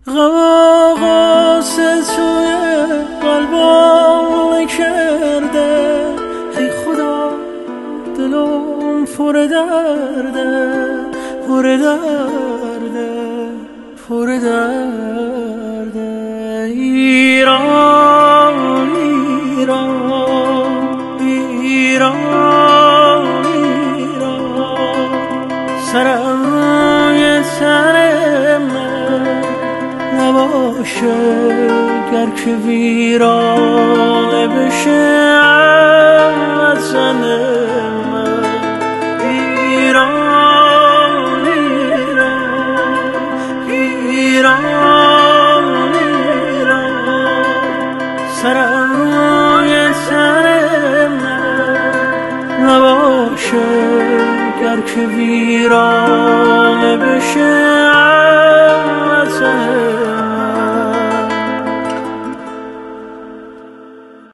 غم آغاز توی قلبم کرده، ای خدا دلم پر درده، پر درده، پر درده. ایران ایران ایران ایران، سرای تن من نباشه گر که ویرانه بشه وطن من. ایران ایران ایران ایران، سرای تن من نباشه گر که ویرانه بشه